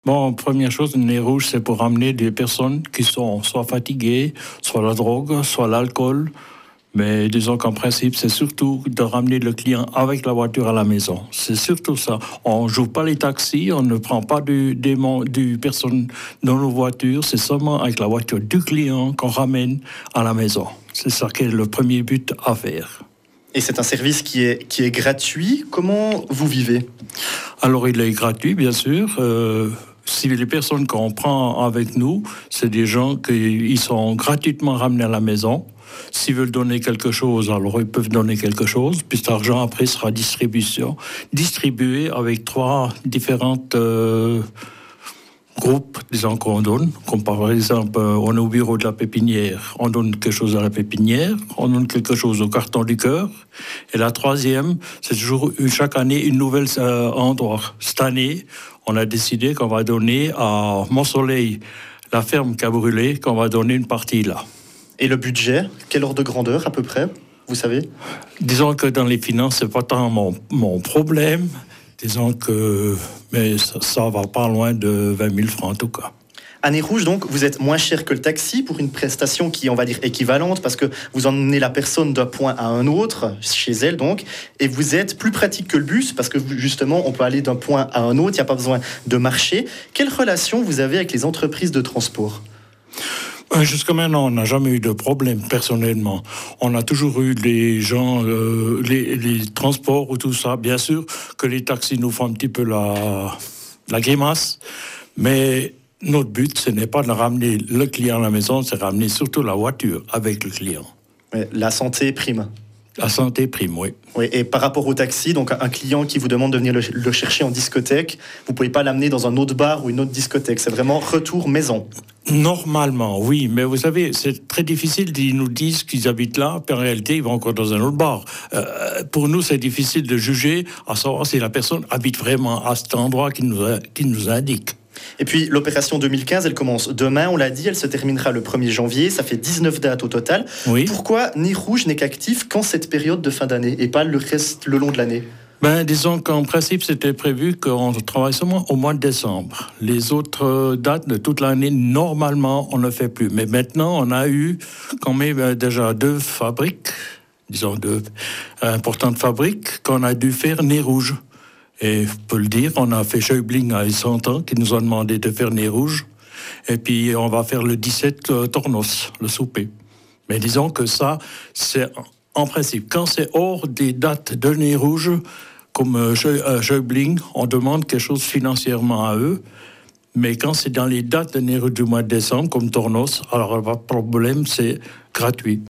Bon, première chose, le nez rouge, c'est pour ramener des personnes qui sont soit fatiguées, soit la drogue, soit l'alcool. Mais disons qu'en principe, c'est surtout de ramener le client avec la voiture à la maison. C'est surtout ça. On ne joue pas les taxis, on ne prend pas du personne dans nos voitures. C'est seulement avec la voiture du client qu'on ramène à la maison. C'est ça qui est le premier but à faire. Et c'est un service qui est gratuit. Comment vous vivez ? Alors, il est gratuit, bien sûr. Si les personnes qu'on prend avec nous, c'est des gens qui sont gratuitement ramenés à la maison. S'ils veulent donner quelque chose, alors ils peuvent donner quelque chose. Puis cet argent, après, sera distribué avec 3 différentes groupes, disons, qu'on donne. Comme par exemple, on est au bureau de la pépinière, on donne quelque chose à la pépinière, on donne quelque chose au carton du cœur. Et la 3e, c'est toujours chaque année une nouvelle endroit. Cette année, on a décidé qu'on va donner à Mont-Soleil, la ferme qui a brûlé, qu'on va donner une partie là. Et le budget, quel ordre de grandeur à peu près, vous savez ? Disons que dans les finances, c'est pas tant mon problème. Disons que mais ça va pas loin de 20 000 francs en tout cas. À Nez Rouge, donc, vous êtes moins cher que le taxi pour une prestation qui est, on va dire, équivalente, parce que vous emmenez la personne d'un point à un autre, chez elle donc, et vous êtes plus pratique que le bus, parce que justement, on peut aller d'un point à un autre, il n'y a pas besoin de marcher. Quelle relation vous avez avec les entreprises de transport ? Jusqu'à maintenant, on n'a jamais eu de problème, personnellement. On a toujours eu les gens, les transports ou tout ça. Bien sûr que les taxis nous font un petit peu la grimace, mais notre but, ce n'est pas de ramener le client à la maison, c'est de ramener surtout la voiture avec le client. La santé prime. La santé prime, oui. Oui, et par rapport au taxi, donc un client qui vous demande de venir le chercher en discothèque, vous ne pouvez pas l'amener dans un autre bar ou une autre discothèque. C'est vraiment retour maison. Normalement, oui, mais vous savez, c'est très difficile. Ils nous disent qu'ils habitent là, puis en réalité, ils vont encore dans un autre bar. Pour nous, c'est difficile de juger à savoir si la personne habite vraiment à cet endroit qu'il nous indique. Et puis, l'opération 2015, elle commence demain, on l'a dit, elle se terminera le 1er janvier, ça fait 19 dates au total. Oui. Pourquoi Nez Rouge n'est qu'actif qu'en cette période de fin d'année et pas le reste le long de l'année ? Disons qu'en principe, c'était prévu qu'on travaille seulement au mois de décembre. Les autres dates de toute l'année, normalement, on ne fait plus. Mais maintenant, on a eu quand même déjà 2 fabriques, disons 2 importantes fabriques, qu'on a dû faire Nez Rouge. Et je peux le dire, on a fait Schäubling à 100 ans, qui nous a demandé de faire Nez Rouge. Et puis, on va faire le 17 Tornos, le souper. Mais disons que ça, c'est en principe, quand c'est hors des dates de Nez Rouge, comme Schäubling, on demande quelque chose financièrement à eux. Mais quand c'est dans les dates de Nez Rouge du mois de décembre, comme Tornos, alors pas de problème, c'est gratuit.